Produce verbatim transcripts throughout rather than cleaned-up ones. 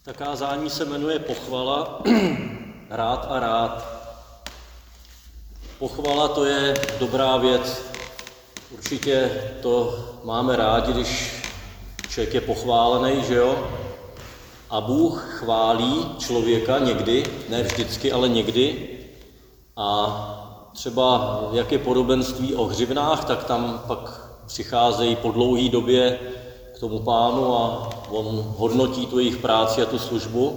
Ta kázání se jmenuje Pochvala, rád a rád. Pochvala to je dobrá věc. Určitě to máme rádi, když člověk je pochválený, že jo? A Bůh chválí člověka někdy, ne vždycky, ale někdy. A třeba jak je podobenství o hřivnách, tak tam pak přicházejí po dlouhé době k tomu Pánu a on hodnotí tu jejich práci a tu službu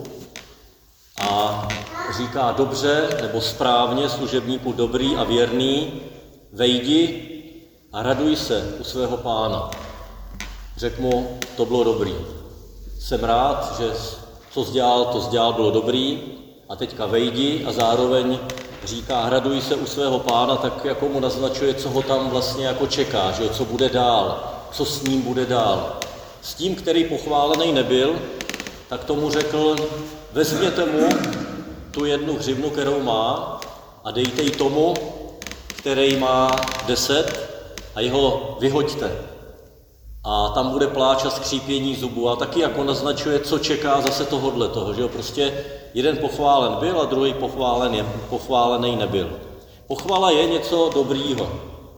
a říká dobře nebo správně služebníku dobrý a věrný, vejdi a raduj se u svého Pána. Řekl mu, to bylo dobrý. Jsem rád, že co jsi dělal, to jsi dělal, bylo dobrý a teďka vejdi a zároveň říká, raduj se u svého Pána, tak jako mu naznačuje, co ho tam vlastně jako čeká, že jo, co bude dál, co s ním bude dál. S tím, který pochválený nebyl, tak tomu řekl, vezměte mu tu jednu hřivnu, kterou má a dejte ji tomu, který má deset a jeho vyhoďte. A tam bude pláč a skřípění zubů a taky jako naznačuje, co čeká zase tohodle toho, že jo, prostě jeden pochválen byl a druhý pochválen je, pochválený nebyl. Pochvala je něco dobrýho.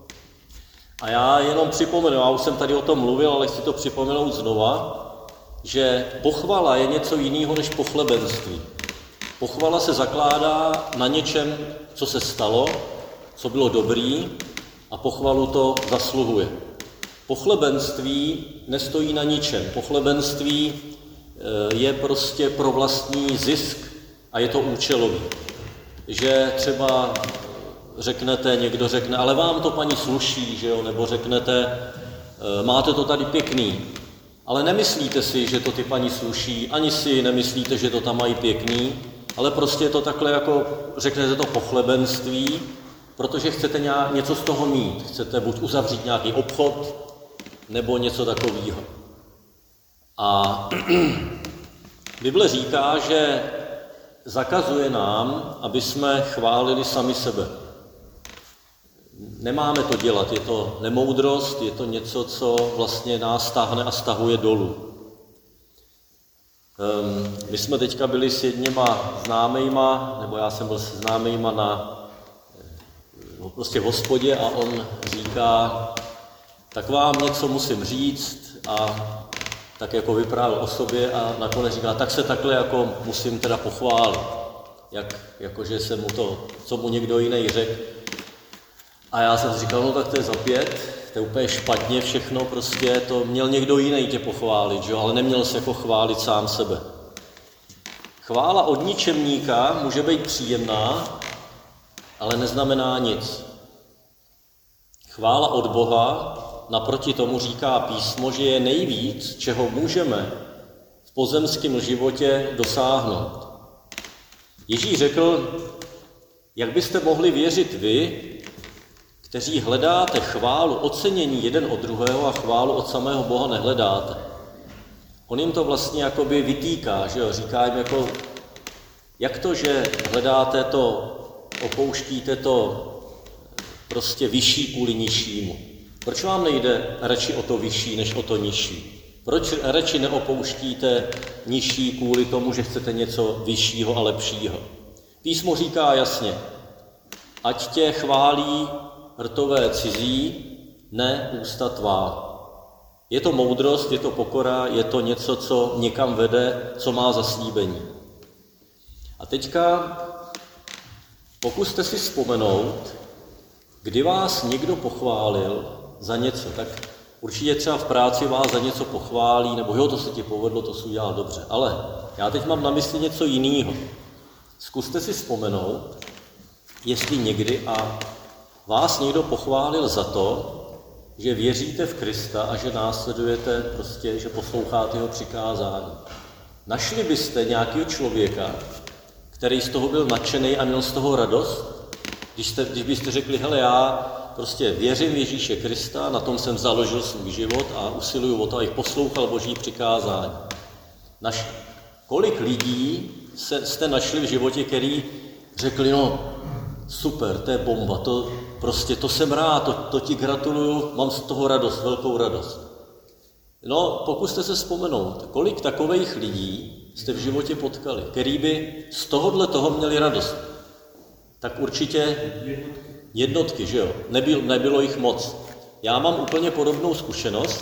A já jenom připomenu, já už jsem tady o tom mluvil, ale chci to připomenout znova, že pochvala je něco jiného než pochlebenství. Pochvala se zakládá na něčem, co se stalo, co bylo dobrý a pochvalu to zasluhuje. Pochlebenství nestojí na ničem. Pochlebenství je prostě pro vlastní zisk a je to účelový. Že třeba řeknete, někdo řekne, ale vám to paní sluší, že jo? Nebo řeknete, máte to tady pěkný, ale nemyslíte si, že to ty paní sluší, ani si nemyslíte, že to tam mají pěkný, ale prostě je to takhle jako, řeknete to pochlebenství, protože chcete nějak, něco z toho mít. Chcete buď uzavřít nějaký obchod, nebo něco takového. A Bible říká, že zakazuje nám, aby jsme chválili sami sebe. Nemáme to dělat, je to nemoudrost, je to něco, co vlastně nás táhne a stahuje dolů. Um, my jsme teďka byli s jedněma známejma, nebo já jsem byl s známejma na no, prostě v hospodě a on říká, tak vám něco musím říct a tak jako vyprávěl o sobě a nakonec říká, tak se takhle jako musím teda pochválit, jak, jakože se mu to, co mu někdo jiný řekl. A já jsem si říkal, no tak to je za pět, to je úplně špatně všechno, prostě to měl někdo jiný tě pochválit, že? Ale neměl se jako chválit sám sebe. Chvála od ničemníka může být příjemná, ale neznamená nic. Chvála od Boha naproti tomu říká písmo, že je nejvíc, čeho můžeme v pozemském životě dosáhnout. Ježíš řekl, jak byste mohli věřit vy, kteří hledáte chválu, ocenění jeden od druhého a chválu od samého Boha nehledáte. On jim to vlastně jakoby vytýká, že jo? Říká jim jako, jak to, že hledáte to, opouštíte to prostě vyšší kvůli nižšímu. Proč vám nejde radši o to vyšší, než o to nižší? Proč radši neopouštíte nižší kvůli tomu, že chcete něco vyššího a lepšího? Písmo říká jasně, ať tě chválí rtové cizí, ne ústa tvá. Je to moudrost, je to pokora, je to něco, co někam vede, co má zaslíbení. A teďka pokuste si vzpomenout, kdy vás někdo pochválil za něco, tak určitě třeba v práci vás za něco pochválí, nebo jo, to se ti povedlo, to jsi udělal dobře. Ale já teď mám na mysli něco jiného. Zkuste si vzpomenout, jestli někdy a vás někdo pochválil za to, že věříte v Krista a že následujete prostě, že posloucháte jeho přikázání. Našli byste nějakého člověka, který z toho byl nadšený a měl z toho radost? Když, jste, když byste řekli, hele, já prostě věřím v Ježíše Krista, na tom jsem založil svůj život a usiluju o to, abych poslouchal Boží přikázání. Naš, kolik lidí se, jste našli v životě, který řekli, no super, to je bomba, to prostě to jsem rád, to, to ti gratuluju, mám z toho radost, velkou radost. No, pokuste se vzpomenout, kolik takových lidí jste v životě potkali, který by z tohohle toho měli radost? Tak určitě jednotky, že jo? Nebyl, nebylo jich moc. Já mám úplně podobnou zkušenost.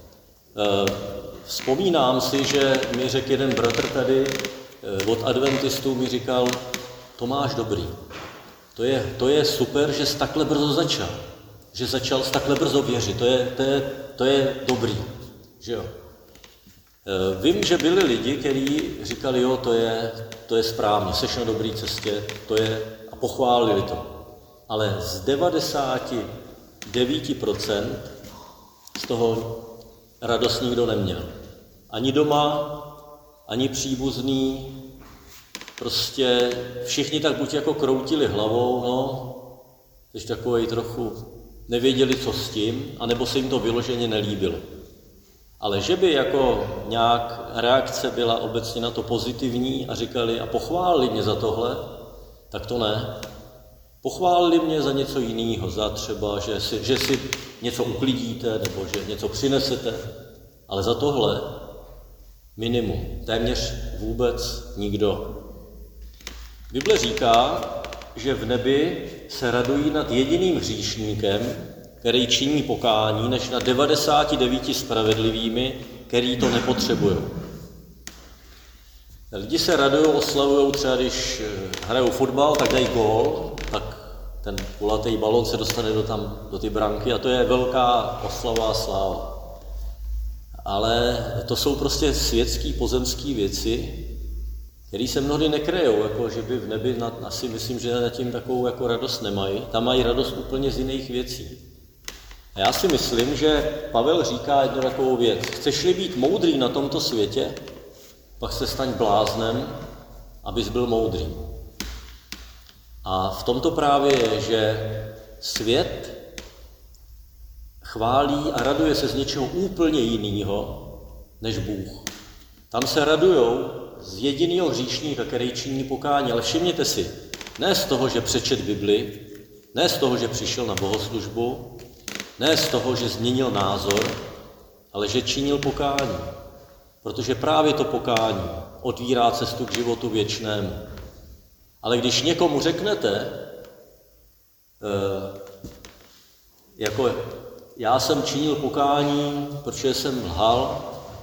Vzpomínám si, že mi řekl jeden bratr tady od adventistů, mi říkal, Tomáš dobrý, to je, to je super, že jsi takhle brzo začal, že začal jsi takhle brzo věřit, to je, to je, to je dobrý, že jo. Vím, že byli lidi, kteří říkali, jo, to je, to je správně, seš na dobré cestě, to je, a pochválili to. Ale z devadesát devět procent z toho radost nikdo neměl. Ani doma, ani příbuzný, prostě všichni tak buď jako kroutili hlavou, no, což takovej trochu nevěděli, co s tím, anebo se jim to vyloženě nelíbilo. Ale že by jako nějak reakce byla obecně na to pozitivní a říkali a pochválili mě za tohle, tak to ne. Pochválili mě za něco jiného, za třeba, že si, že si něco uklidíte nebo že něco přinesete, ale za tohle minimum, téměř vůbec nikdo. Bible říká, že v nebi se radují nad jediným hříšníkem, který činí pokání, než nad devadesát devět spravedlivými, který to nepotřebují. Lidi se radují, oslavují třeba, když hrajou fotbal, tak dají gól, tak ten kulatý balón se dostane do, tam, do ty branky a to je velká oslava a sláva. Ale to jsou prostě světský, pozemský věci, které se mnohdy nekryjou, jako že by v nebi, nad, asi myslím, že nad tím takovou jako radost nemají. Tam mají radost úplně z jiných věcí. A já si myslím, že Pavel říká jednu takovou věc. Chceš-li být moudrý na tomto světě, pak se staň bláznem, abys byl moudrý. A v tomto právě je, že svět chválí a raduje se z něčeho úplně jiného než Bůh. Tam se radujou z jediného hříšníka, který činí pokání, ale všimněte si, ne z toho, že přečet Bibli, ne z toho, že přišel na bohoslužbu, ne z toho, že změnil názor, ale že činil pokání. Protože právě to pokání otvírá cestu k životu věčnému. Ale když někomu řeknete, eh, jako já jsem činil pokání, protože jsem lhal,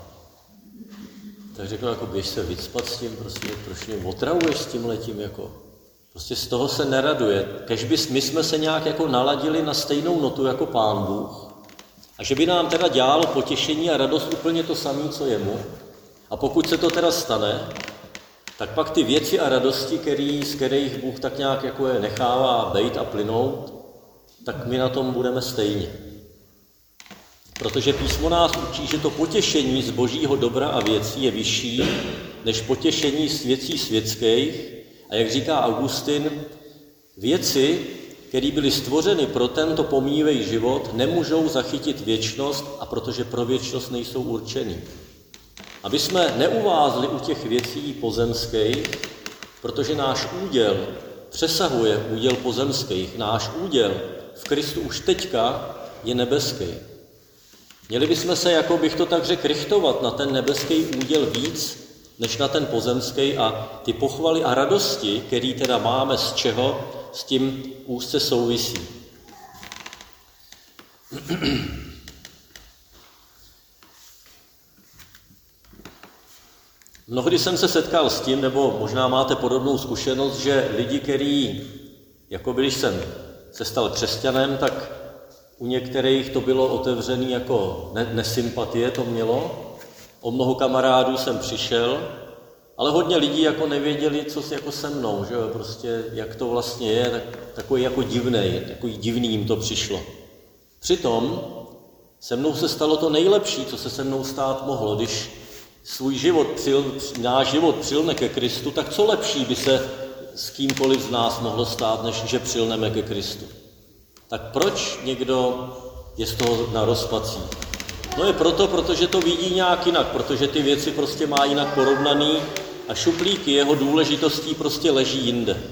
tak řekl, jako běž se vycpat s tím, prostě, proč mě otravuješ s tím letím, jako. Prostě z toho se neraduje. Kež by my jsme se nějak jako naladili na stejnou notu jako Pán Bůh. A že by nám teda dělalo potěšení a radost úplně to samé, co jemu. A pokud se to teda stane, tak pak ty věci a radosti, který, z kterých Bůh tak nějak jako je nechává bejt a plynout, tak my na tom budeme stejně. Protože písmo nás učí, že to potěšení z božího dobra a věcí je vyšší než potěšení z věcí světských. A jak říká Augustin, věci, které byly stvořeny pro tento pomíjivý život, nemůžou zachytit věčnost, a protože pro věčnost nejsou určeny. Aby jsme neuvázli u těch věcí pozemských, protože náš úděl přesahuje úděl pozemských. Náš úděl v Kristu už teďka je nebeský. Měli bychom se, jako bych to tak řekl, richtovat na ten nebeský úděl víc, než na ten pozemský, a ty pochvaly a radosti, který teda máme z čeho, s tím úzce souvisí. Mnohdy jsem se setkal s tím, nebo možná máte podobnou zkušenost, že lidi, kteří, jako když jsem se stal křesťanem, tak u některých to bylo otevřené jako nesympatie, to mělo. O mnoho kamarádů jsem přišel, ale hodně lidí jako nevěděli, co se jako se mnou, že jo, prostě jak to vlastně je, tak, takový jako divnej, takový divný jim to přišlo. Přitom se mnou se stalo to nejlepší, co se se mnou stát mohlo. Když svůj život, přil, náš život přilne ke Kristu, tak co lepší by se s kýmkoliv z nás mohlo stát, než že přilneme ke Kristu. Tak proč někdo je z toho na rozpací? No je proto, protože to vidí nějak jinak, protože ty věci prostě má jinak porovnaný a šuplíky jeho důležitostí prostě leží jinde.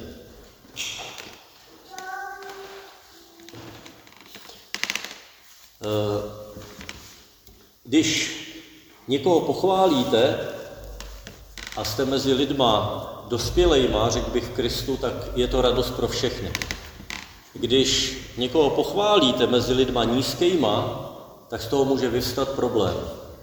Když někoho pochválíte a jste mezi lidma dospělejma, řekl bych v Kristu, tak je to radost pro všechny. Když někoho pochválíte mezi lidma nízkejma, tak z toho může vyvstat problém.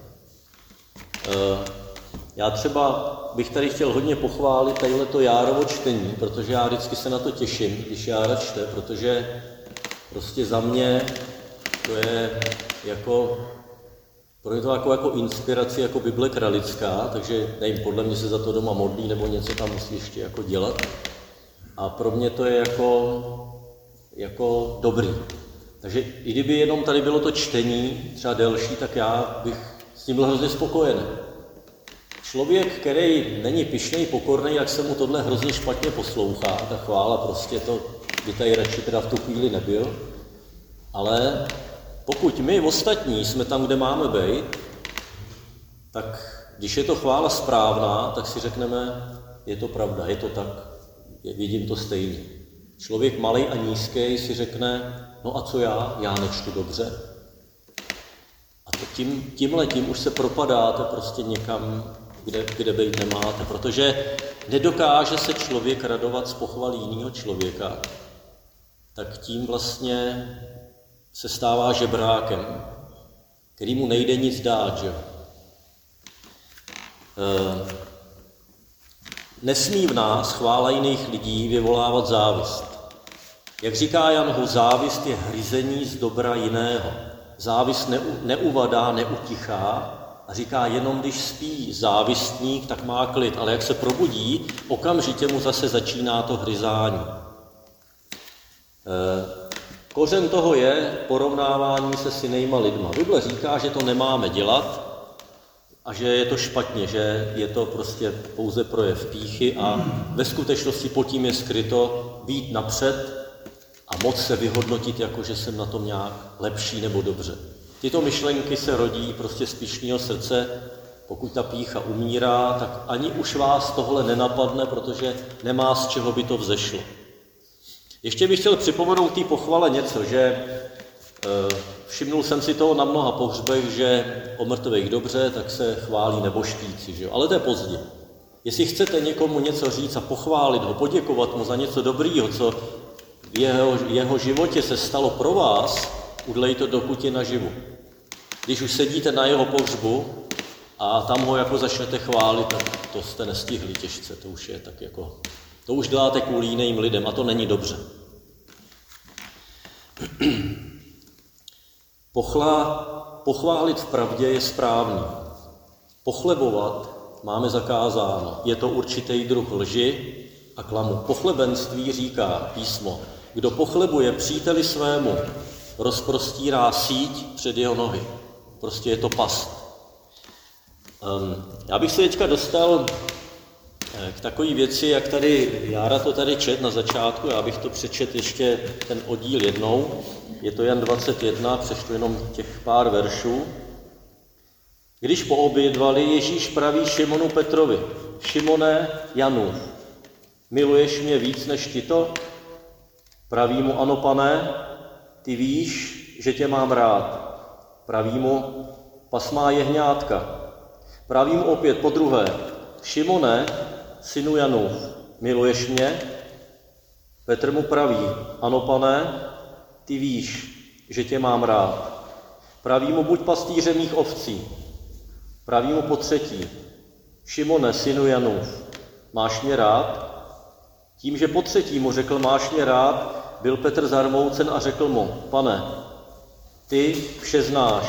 Já třeba bych tady chtěl hodně pochválit tadyhleto Járovo čtení, protože já vždycky se na to těším, když Jára čte, protože prostě za mě to je jako, pro mě to jako, jako inspirace, jako Bible kralická, takže nevím, podle mě se za to doma modlí, nebo něco tam musí ještě jako dělat. A pro mě to je jako, jako dobrý. Takže i kdyby jenom tady bylo to čtení, třeba delší, tak já bych s tím byl hrozně spokojený. Člověk, který není pyšnej, pokorný, jak se mu tohle hrozně špatně poslouchá, ta chvála prostě to by tady radši teda v tu chvíli nebyl. Ale pokud my ostatní jsme tam, kde máme být, tak když je to chvála správná, tak si řekneme, je to pravda, je to tak, vidím to stejně. Člověk malej a nízký si řekne, no a co já? Já nečtu dobře. A to tím, tímhletím už se propadáte prostě někam, kde, kde být nemáte, protože nedokáže se člověk radovat z pochvaly jiného člověka, tak tím vlastně se stává žebrákem, který mu nejde nic dát, že? E, nesmí v nás chvála jiných lidí vyvolávat závist. Jak říká Jan Hus, závist je hryzení z dobra jiného. Závist neu, neuvadá, neutichá a říká, jenom když spí závistník, tak má klid, ale jak se probudí, okamžitě mu zase začíná to hryzání. E, kořen toho je porovnávání se s jinýma lidma. Bible říká, že to nemáme dělat a že je to špatně, že je to prostě pouze projev pýchy a ve skutečnosti pod tím je skryto být napřed a moc se vyhodnotit, jako že jsem na tom nějak lepší nebo dobře. Tyto myšlenky se rodí prostě z pyšného srdce. Pokud ta pýcha umírá, tak ani už vás tohle nenapadne, protože nemá z čeho by to vzešlo. Ještě bych chtěl připomenout té pochvale něco, že e, všimnul jsem si toho na mnoha pohřbech, že o mrtvých dobře, tak se chválí neboštíci, že jo? Ale to je pozdě. Jestli chcete někomu něco říct a pochválit ho, poděkovat mu za něco dobrýho, co v jeho, jeho životě se stalo pro vás, udlej to do kutě naživu. Když už sedíte na jeho pohřbu a tam ho jako začnete chválit, tak to jste nestihli těžce, to už je tak jako, to už děláte kvůli jiným lidem a to není dobře. Pochla, pochválit v pravdě je správný. Pochlebovat máme zakázáno. Je to určitý druh lži a klamu. Pochlebенství říká písmo, kdo pochlebuje příteli svému, rozprostírá síť před jeho nohy. Prostě je to past. Um, já bych se teďka dostal k takové věci, jak tady Jára to tady čet na začátku, já bych to přečet ještě ten oddíl jednou. Je to Jan dvacet jedna, přečtu jenom těch pár veršů. Když poobědvali, Ježíš praví Šimonu Petrovi, Šimone, Janu, miluješ mě víc než tito? Praví mu, ano, pane, ty víš, že tě mám rád. Praví mu, pas má jehňátka. Praví mu opět po druhé, Šimone, synu Janův, miluješ mě? Petr mu praví, ano, pane, ty víš, že tě mám rád. Praví mu, buď pastýřem mých ovcí. Praví mu po třetí, Šimone, synu Janův, máš mě rád? Tím, že po třetí mu řekl, máš mě rád, byl Petr zarmoucen a řekl mu, pane, ty vše znáš,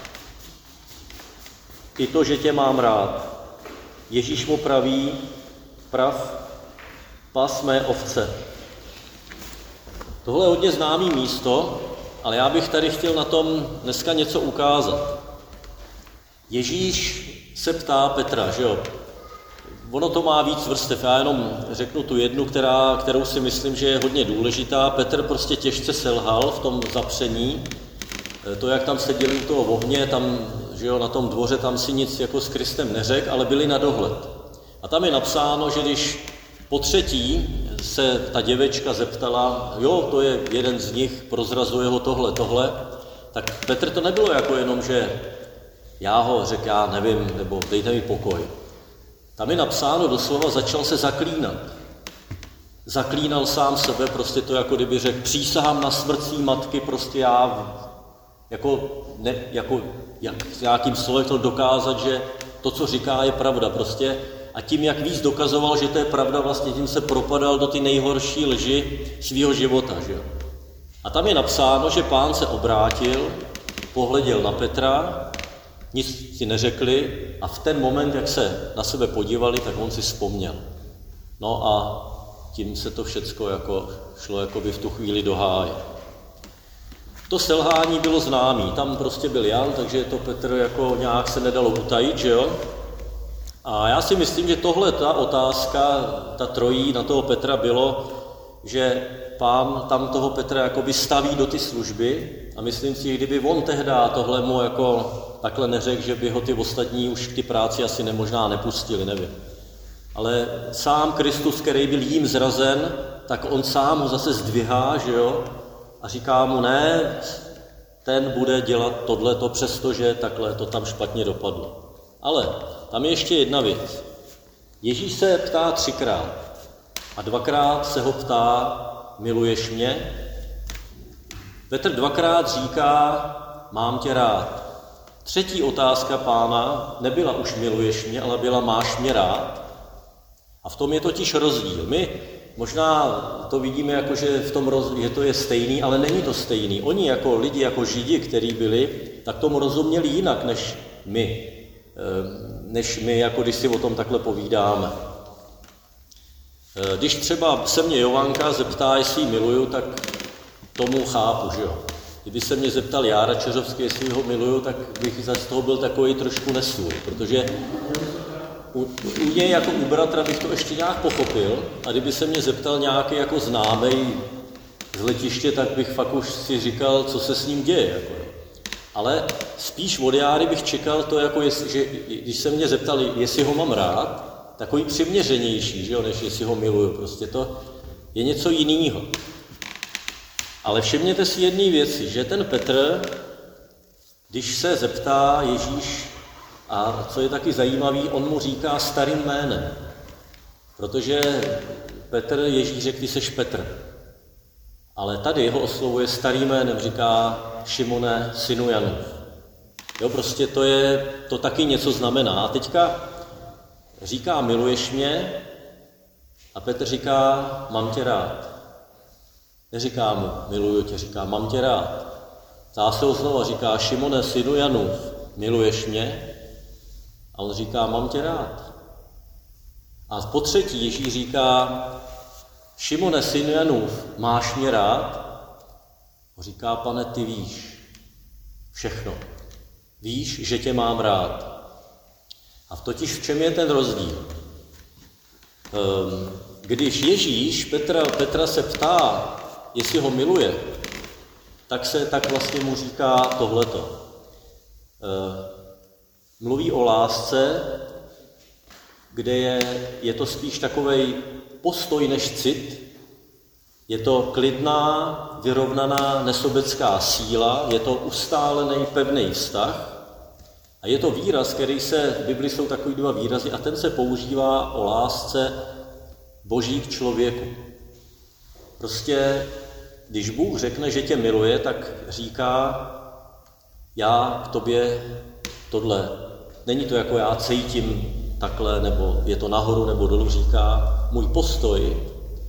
i to, že tě mám rád. Ježíš mu praví, prav, pas mé ovce. Tohle je hodně známý místo, ale já bych tady chtěl na tom dneska něco ukázat. Ježíš se ptá Petra, že jo? Ono to má víc vrstev, já jenom řeknu tu jednu, která, kterou si myslím, že je hodně důležitá. Petr prostě těžce selhal v tom zapření. To, jak tam seděli u toho ohně, tam, že jo, na tom dvoře, tam si nic jako s Kristem neřekl, ale byli na dohled. A tam je napsáno, že když po třetí se ta děvečka zeptala, jo, to je jeden z nich, prozrazuje ho tohle, tohle, tak Petr to nebylo jako jenom, že já ho řekl, já nevím, nebo dejte mi pokoj. Tam je napsáno doslova, začal se zaklínat. Zaklínal sám sebe, prostě to jako kdyby řekl, přísahám na smrt svý matky, prostě já jako, ne, jako jak nějakým slovem chtěl dokázat, že to, co říká, je pravda prostě. A tím, jak víc dokazoval, že to je pravda, vlastně tím se propadal do ty nejhorší lži svého života. Že? A tam je napsáno, že Pán se obrátil, pohleděl na Petra, nic si neřekli a v ten moment, jak se na sebe podívali, tak on si vzpomněl. No a tím se to všecko jako šlo jakoby v tu chvíli do háje. To selhání bylo známý, tam prostě byl Jan, takže to Petr jako nějak se nedalo utajit, že jo? A já si myslím, že tohle ta otázka, ta trojí na toho Petra bylo, že Pán tam toho Petra jakoby staví do ty služby a myslím si, kdyby on tehdy tohle mu jako takhle neřekl, že by ho ty ostatní už k ty práci asi nemožná nepustili, nevím. Ale sám Kristus, který byl jím zrazen, tak on sám ho zase zdvihá, že jo, a říká mu, ne, ten bude dělat tohleto, přestože takhle to tam špatně dopadlo. Ale tam je ještě jedna věc. Ježíš se ptá třikrát a dvakrát se ho ptá, miluješ mě? Petr dvakrát říká, mám tě rád. Třetí otázka Pána nebyla už miluješ mě, ale byla máš mě rád. A v tom je totiž rozdíl. My možná to vidíme jako, že v tom rozdíl, že to je stejný, ale není to stejný. Oni jako lidi, jako Židi, kteří byli, tak tomu rozuměli jinak než my. Než my, jako když si o tom takhle povídáme. Když třeba se mě Jovanka zeptá, jestli ji miluju, tak tomu chápu, že jo. Kdyby se mě zeptal Jára Čeřovský, jestli ho miluju, tak bych z toho byl takový trošku nesvůj, protože u, u něj jako u bratra bych to ještě nějak pochopil a kdyby se mě zeptal nějaký jako známej z letiště, tak bych fakt už si říkal, co se s ním děje. Jako. Ale spíš od Járy bych čekal to, jako jestli, že když se mě zeptal, jestli ho mám rád, takový přiměřenější, že jo, než jestli ho miluju. Prostě to je něco jiného. Ale všimněte si jedné věci, že ten Petr, když se zeptá Ježíš, a co je taky zajímavý, on mu říká starým jménem. Protože Petr, Ježíš řekl, ty seš Petr. Ale tady jeho oslovuje starým jménem, říká Šimone, synu Janův. Jo, prostě to je, to taky něco znamená. A teďka říká, miluješ mě? A Petr říká, mám tě rád. Neříká mu, miluju tě, říká, mám tě rád. Ptá se ho znova, říká, Šimone, synu Janův, miluješ mě? A on říká, mám tě rád. A po třetí Ježíš říká, Šimone, synu Janův, máš mě rád? On říká, pane, ty víš všechno. Víš, že tě mám rád. A totiž v čem je ten rozdíl? Když Ježíš Petra, Petra se ptá, jestli ho miluje, tak se tak vlastně mu říká tohleto. Mluví o lásce, kde je, je to spíš takovej postoj než cit. Je to klidná, vyrovnaná nesobecká síla, je to ustálený, pevný vztah a je to výraz, který se, v Bibli jsou takový dva výrazy a ten se používá o lásce Boží k člověku. Prostě, když Bůh řekne, že tě miluje, tak říká, já k tobě tohle. Není to jako já cítím takhle, nebo je to nahoru nebo dolů, říká, můj postoj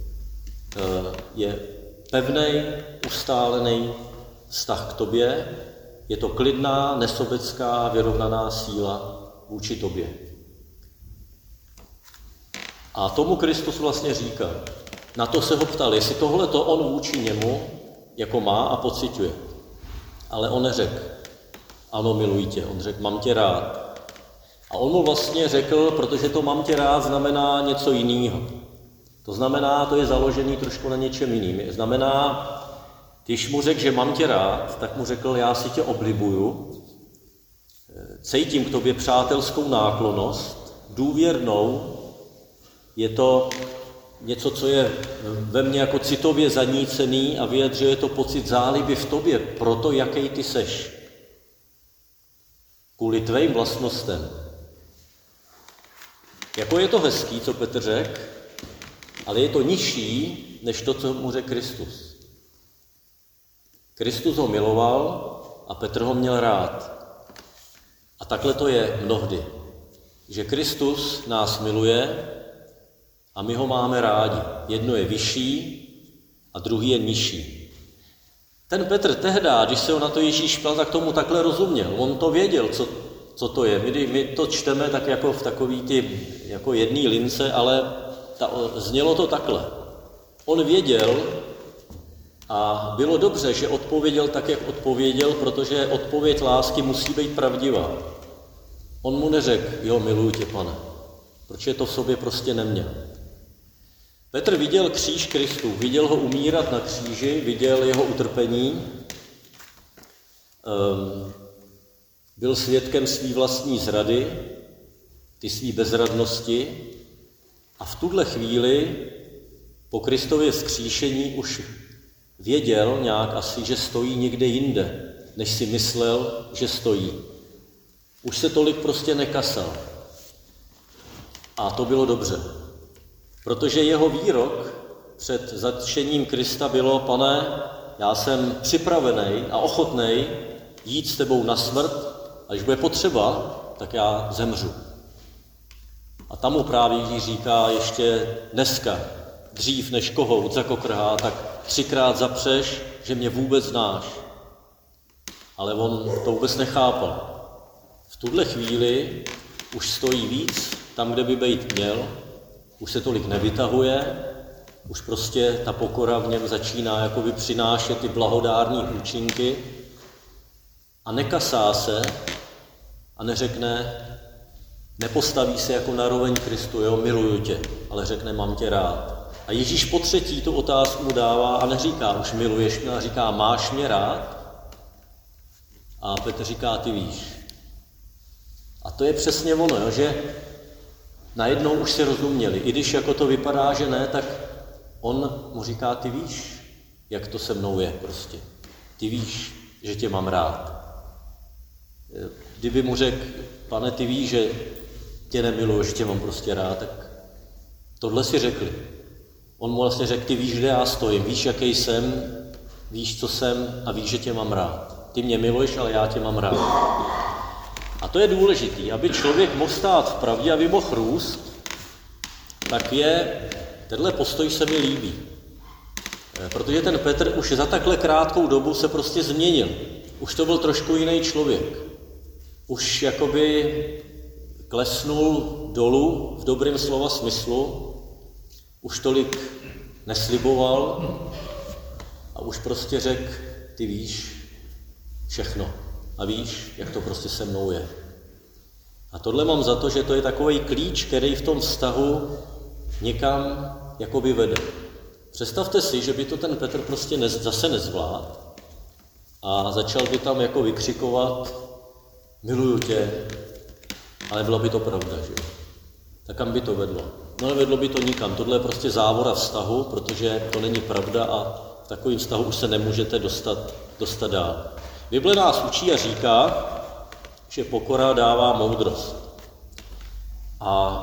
je pevnej, ustálený vztah k tobě, je to klidná, nesobecká, vyrovnaná síla vůči tobě. A tomu Kristus vlastně říká. Na to se ho ptal, jestli tohle to on vůči němu jako má a pociťuje. Ale on neřekl, ano, miluji tě. On řekl, mám tě rád. A on mu vlastně řekl, protože to mám tě rád znamená něco jiného. To znamená, to je založený trošku na něčem jiným. Znamená, když mu řekl, že mám tě rád, tak mu řekl, já si tě oblibuju, cítím k tobě přátelskou náklonnost, důvěrnou, je to něco, co je ve mně jako citově zanícený a vyjadřuje to pocit záliby v tobě, proto jaký ty seš. Kvůli tvým vlastnostem. Jako je to hezký, co Petr řekl, ale je to nižší, než to, co mu řekl Kristus. Kristus ho miloval a Petr ho měl rád. A takhle to je mnohdy, že Kristus nás miluje a my ho máme rádi. Jedno je vyšší a druhý je nižší. Ten Petr tehdy, když se ho na to Ježíš ptal, tak tomu takhle rozuměl. On to věděl, co, co to je. My, my to čteme tak jako v takový ty jako jedný lince, ale ta, znělo to takhle. On věděl a bylo dobře, že odpověděl tak, jak odpověděl, protože odpověď lásky musí být pravdivá. On mu neřekl, jo, miluji tě, Pane, protože to v sobě prostě neměl. Petr viděl kříž Kristův, viděl ho umírat na kříži, viděl jeho utrpení, um, byl svědkem svý vlastní zrady, ty svý bezradnosti a v tuhle chvíli po Kristově vzkříšení už věděl nějak asi, že stojí někde jinde, než si myslel, že stojí. Už se tolik prostě nekasal. A to bylo dobře. Protože jeho výrok před zatčením Krista bylo, Pane, já jsem připravený a ochotný jít s tebou na smrt, a když bude potřeba, tak já zemřu. A tam mu právě Ježíš říká ještě dneska, dřív než kohout zakokrhá, tak třikrát zapřeš, že mě vůbec znáš. Ale on to vůbec nechápal. V tuhle chvíli už stojí víc tam, kde by být měl, už se tolik nevytahuje, už prostě ta pokora v něm začíná jakoby přinášet ty blahodární účinky a nekasá se a neřekne, nepostaví se jako na roveň Kristu, jo, miluju tě, ale řekne, mám tě rád. A Ježíš po třetí tu otázku mu dává a neříká, už miluješ mě, ale říká, máš mě rád? A Petr říká, ty víš. A to je přesně ono, jo, že najednou už se rozuměli. I když jako to vypadá, že ne, tak on mu říká, ty víš, jak to se mnou je prostě. Ty víš, že tě mám rád. Kdyby mu řekl, Pane, ty víš, že tě nemiluji, že tě mám prostě rád, tak tohle si řekli. On mu vlastně řekl, ty víš, kde já stojím, víš, jaký jsem, víš, co jsem a víš, že tě mám rád. Ty mě miluješ, ale já tě mám rád. A to je důležitý, aby člověk mohl stát v pravdě, aby mohl růst, tak je, tenhle postoj se mi líbí. Protože ten Petr už za takhle krátkou dobu se prostě změnil. Už to byl trošku jiný člověk. Už jakoby klesnul dolů v dobrém slova smyslu, už tolik nesliboval a už prostě řekl, ty víš všechno a víš, jak to prostě se mnou je. A tohle mám za to, že to je takový klíč, který v tom vztahu někam jakoby vede. Představte si, že by to ten Petr prostě nez, zase nezvládl a začal by tam jako vykřikovat, miluju tě, ale byla by to pravda, že jo? Tak kam by to vedlo? No nevedlo by to nikam. Tohle je prostě závora vztahu, protože to není pravda a v takovém vztahu už se nemůžete dostat, dostat dál. Bible nás učí a říká, že pokora dává moudrost. A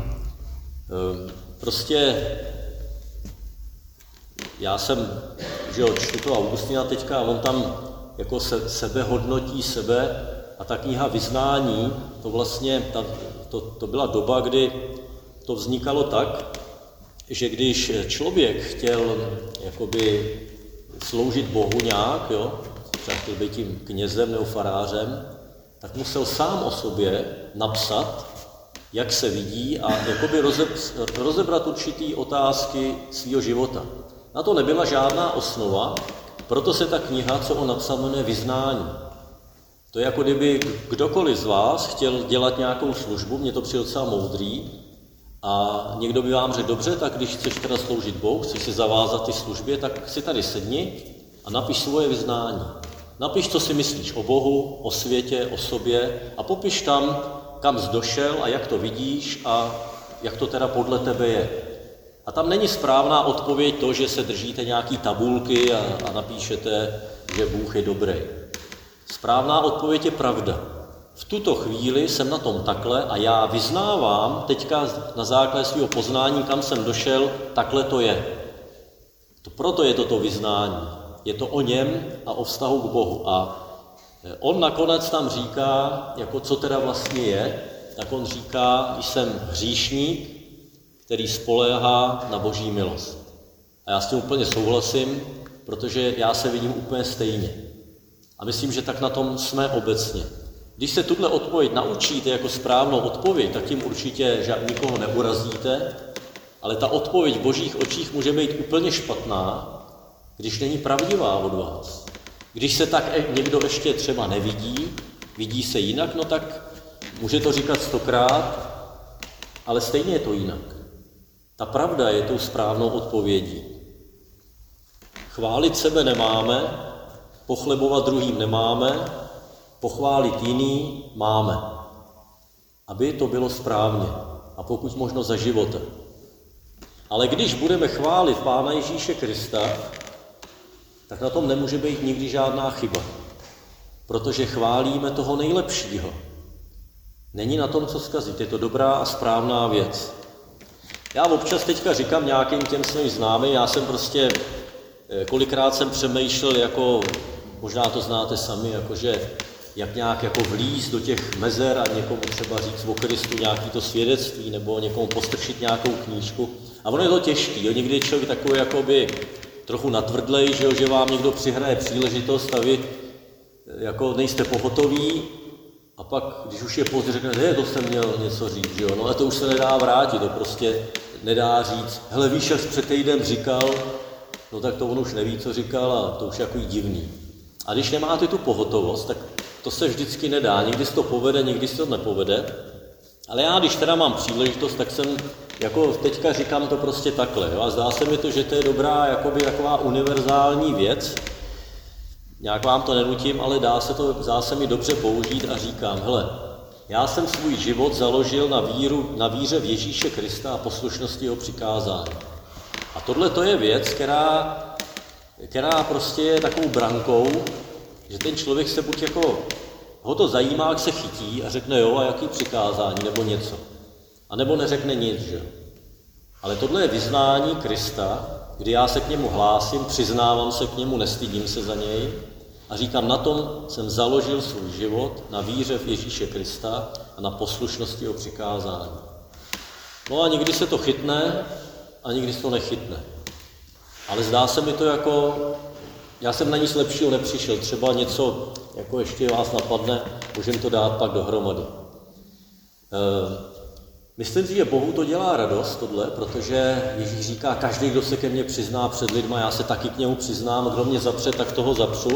prostě já jsem, že jo, čtu to Augustina teďka a on tam jako se, sebe hodnotí sebe a ta kniha Vyznání, to vlastně, ta, to, to byla doba, kdy to vznikalo tak, že když člověk chtěl jakoby sloužit Bohu nějak, jo, třeba chtěl být tím knězem nebo farářem, tak musel sám o sobě napsat, jak se vidí a jakoby rozebrat určitý otázky svého života. Na to nebyla žádná osnova, proto se ta kniha, co on napsal, jmenuje Vyznání. To je jako kdyby kdokoliv z vás chtěl dělat nějakou službu, mě to přijde docela moudrý, a někdo by vám řekl, dobře, tak když chceš teda sloužit Bohu, chceš si zavázat ty službě, tak si tady sedni a napiš svoje vyznání. Napiš, co si myslíš o Bohu, o světě, o sobě a popiš tam, kam jsi došel a jak to vidíš a jak to teda podle tebe je. A tam není správná odpověď to, že se držíte nějaký tabulky a, a napíšete, že Bůh je dobrý. Správná odpověď je pravda. v tuto chvíli jsem na tom takhle a já vyznávám teďka na základě svého poznání, kam jsem došel, takhle to je. To proto je toto vyznání. Je to o něm a o vztahu k Bohu. A on nakonec tam říká, jako co teda vlastně je, tak on říká, jsem hříšník, který spoléhá na Boží milost. A já s tím úplně souhlasím, protože já se vidím úplně stejně. A myslím, že tak na tom jsme obecně. Když se tuhle odpověď naučíte jako správnou odpověď, tak tím určitě nikoho neurazíte, ale ta odpověď v Božích očích může být úplně špatná, když není pravdivá od vás. Když se tak někdo ještě třeba nevidí, vidí se jinak, no tak může to říkat stokrát, ale stejně je to jinak. Ta pravda je tou správnou odpovědí. Chválit sebe nemáme, pochlebovat druhým nemáme, pochválit jiný máme. Aby to bylo správně a pokud možno za života. Ale když budeme chválit Pána Ježíše Krista, tak na tom nemůže být nikdy žádná chyba. Protože chválíme toho nejlepšího. Není na tom co zkazit, je to dobrá a správná věc. Já občas teďka říkám nějakým těm svým známým, já jsem prostě, kolikrát jsem přemýšlel, jako, možná to znáte sami, jakože jak nějak jako vlíz do těch mezer a někomu třeba říct o Kristu nějaký to svědectví, nebo někomu postrčit nějakou knížku. A ono je to těžký, jo? Někdy je člověk takový jakoby trochu natvrdlej, že, jo? Že vám někdo přihraje příležitost a vy jako nejste pohotoví a pak, když už je pozdě, řekne, ne, to jsem měl něco říct, že jo? No a to už se nedá vrátit, to prostě nedá říct. Hele, víš, jak jsi před týdnem říkal, no tak to on už neví, co říkal a to už je jako divný. A když nemáte tu pohotovost, tak to se vždycky nedá. Někdy se to povede, někdy se to nepovede. Ale já, když teda mám příležitost, tak jsem, jako teďka říkám to prostě takhle. Jo? A zdá se mi to, že to je dobrá, jakoby taková univerzální věc. Nějak vám to nenutím, ale dá se to, dá se mi dobře použít a říkám, hele, já jsem svůj život založil na, víru, na víře v Ježíše Krista a poslušnosti jeho přikázání. A tohle to je věc, která, která prostě je takovou brankou, že ten člověk se buď jako, ho to zajímá, jak se chytí a řekne jo, a jaký přikázání, nebo něco. A nebo neřekne nic, že? Ale tohle je vyznání Krista, kdy já se k němu hlásím, přiznávám se k němu, nestydím se za něj a říkám, na tom jsem založil svůj život, na víře v Ježíše Krista a na poslušnosti jeho přikázání. No a někdy se to chytne a někdy se to nechytne. Ale zdá se mi to jako, já jsem na nic lepšího nepřišel, třeba něco, jako ještě vás napadne, můžeme to dát pak dohromady. E, myslím si, že Bohu to dělá radost, tohle, protože Ježíš říká, každý, kdo se ke mně přizná před lidma, já se taky k němu přiznám, kdo mě zapře, tak toho zapřu.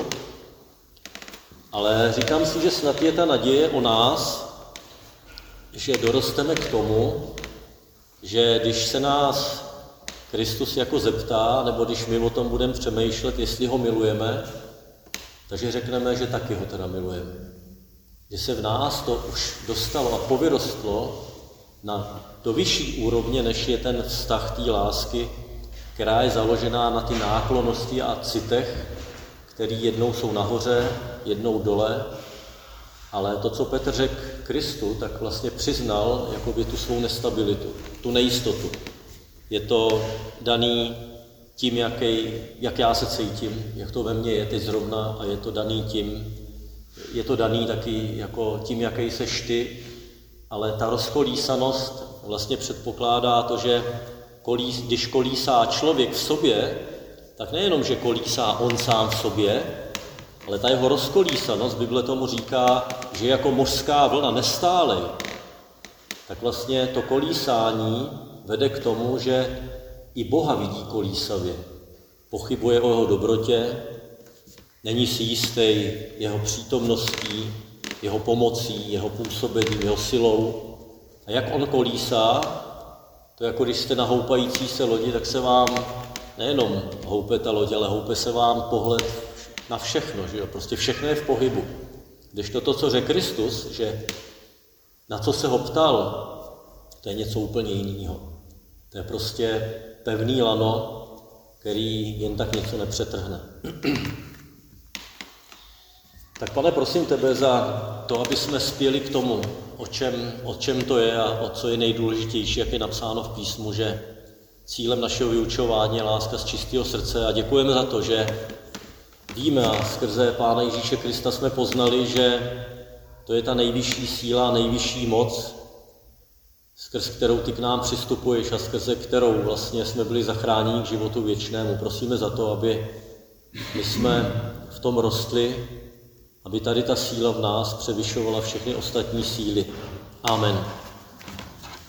Ale říkám si, že snad je ta naděje o nás, že dorosteme k tomu, že když se nás Kristus jako zeptá, nebo když my o tom budeme přemýšlet, jestli ho milujeme, takže řekneme, že taky ho teda milujeme. Že se v nás to už dostalo a povyrostlo na do vyšší úrovně, než je ten vztah té lásky, která je založená na ty náklonnosti a citech, které jednou jsou nahoře, jednou dole. Ale to, co Petr řekl Kristu, tak vlastně přiznal jakoby tu svou nestabilitu, tu nejistotu. Je to daný tím, jaký, jak já se cítím, jak to ve mně je teď zrovna a je to daný tím, je to daný taky jako tím, jaký seš ty, ale ta rozkolísanost vlastně předpokládá to, že kolís, když kolísá člověk v sobě, tak nejenom, že kolísá on sám v sobě, ale ta jeho rozkolísanost, Bible tomu říká, že jako mořská vlna nestálej, tak vlastně to kolísání vede k tomu, že i Boha vidí kolísavě. Pochybuje o jeho dobrotě, není si jistý jeho přítomností, jeho pomocí, jeho působením, jeho silou. A jak on kolísá, to jako když jste na houpající se lodi, tak se vám nejenom houpe ta loď, ale houpe se vám pohled na všechno, že jo? Prostě všechno je v pohybu. Když to, to co řekl Kristus, že na co se ho ptal, to je něco úplně jiného. To je prostě pevný lano, který jen tak něco nepřetrhne. Tak Pane, prosím tebe za to, aby jsme spěli k tomu, o čem, o čem to je a o co je nejdůležitější, jak je napsáno v písmu, že cílem našeho vyučování je láska z čistého srdce a děkujeme za to, že víme a skrze Pána Ježíše Krista jsme poznali, že to je ta nejvyšší síla, nejvyšší moc, skrz kterou ty k nám přistupuješ a skrze kterou vlastně jsme byli zachráněni k životu věčnému. Prosíme za to, aby my jsme v tom rostli, aby tady ta síla v nás převyšovala všechny ostatní síly. Amen.